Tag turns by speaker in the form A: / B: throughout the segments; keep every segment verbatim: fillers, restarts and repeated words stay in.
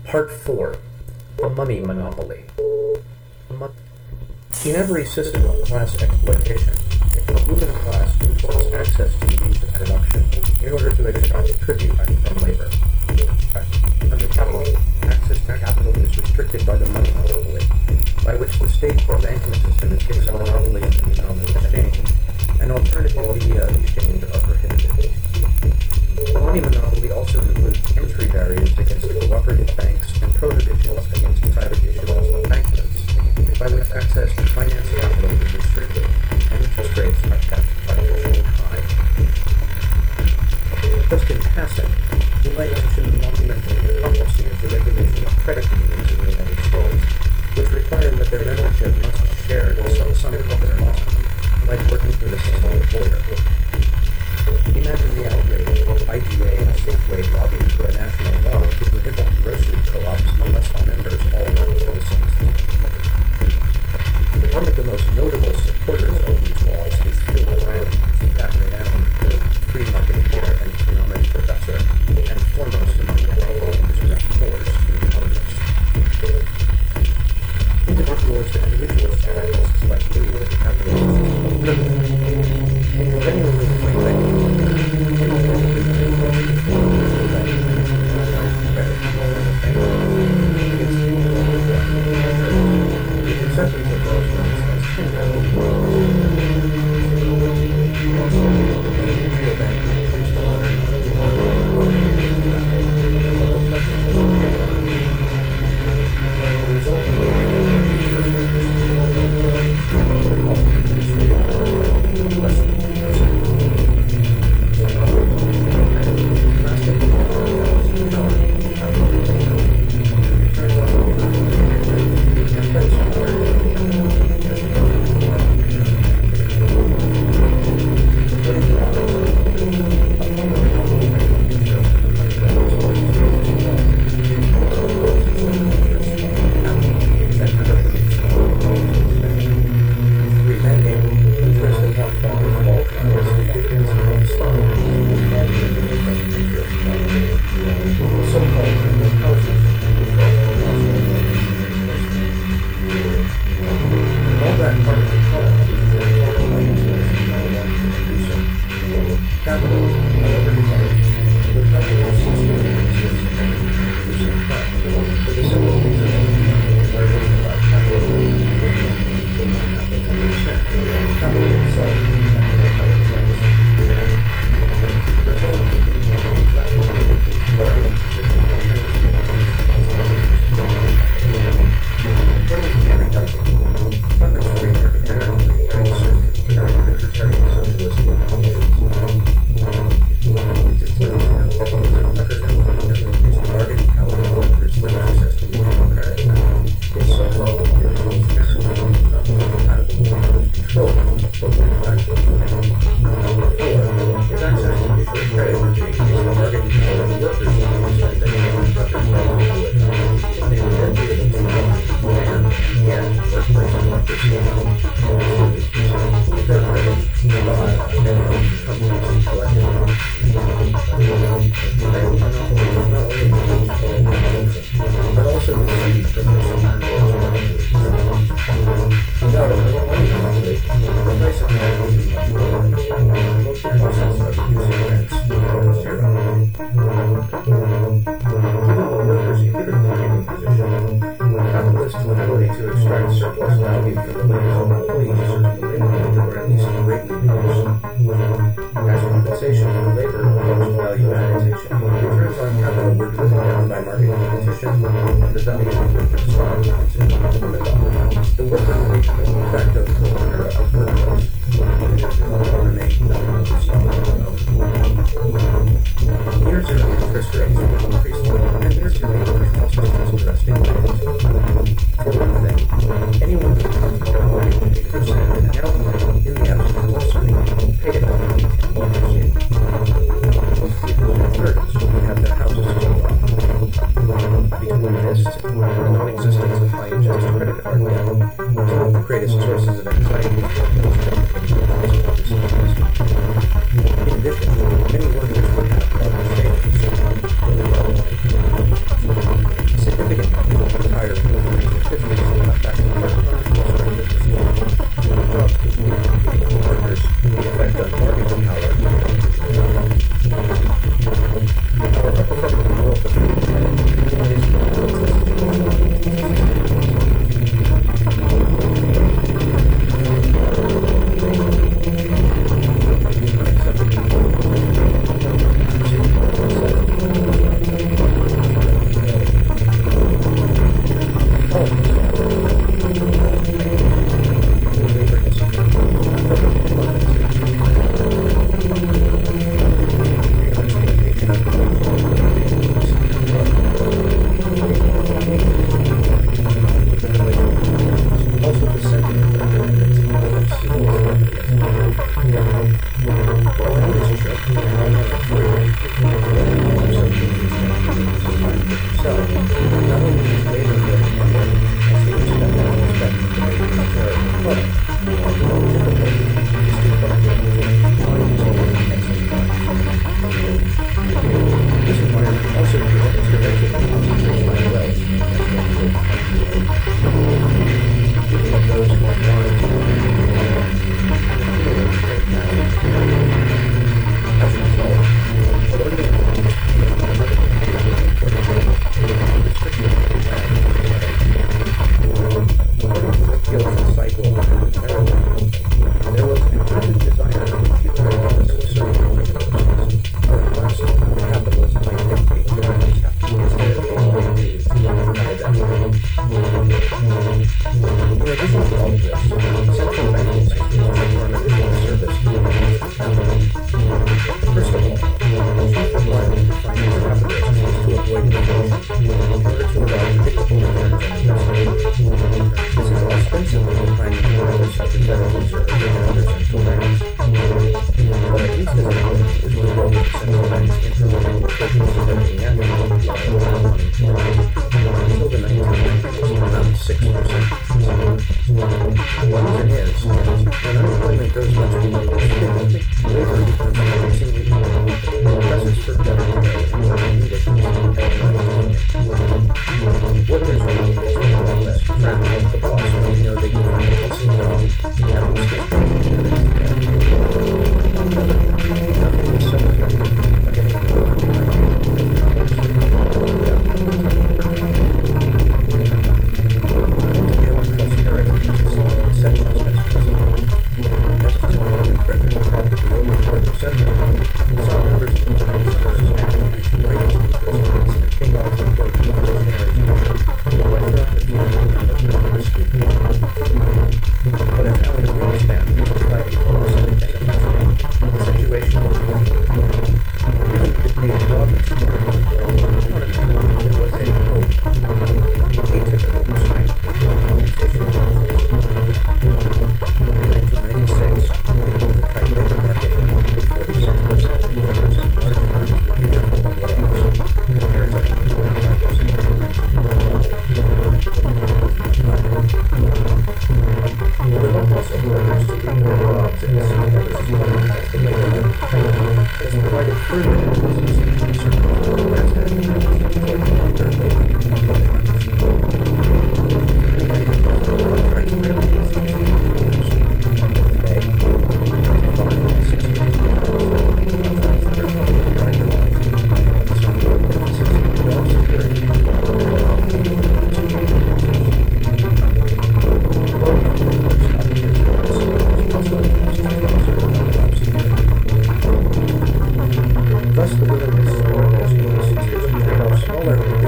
A: Part four. The Money Monopoly. In every system of class exploitation, a ruling class controls access to the means of production in order to extract tribute from labor. Under capitalism, access to capital is restricted by the money monopoly, by which the state or banking system is given a monopoly of the means of exchange, and alternative media of exchange are prohibited. The money monopoly also includes entry barriers against cooperative banks and prohibitions against private issuance of banknotes, by which access to finance capital is restricted and interest rates are kept artificially high. Just in passing, we might mention the monumental hypocrisy of the regulation of credit unions in the United States, which require that their membership must share some sum of their loss, like working for the same employer. Imagine the outrage of I G A and Safeway lobbying for a national law to prohibit grocery co-ops unless all members all work for the same thing. One of the most notable supporters of these laws is Phil Rand, that renowned free market leader and economics professor, and foremost among the Internet force in Congress. Individualist and mutualist analysts like Leibniz capitalists genuinely claim that the conceptions of those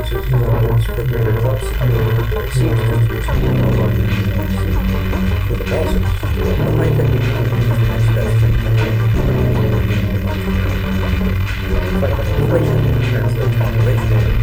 A: increases tolerance for greater job security or exceeds distribution of local for the policies. The high-tech economy is the next best thing to high-tech economy. Fight inflation translates population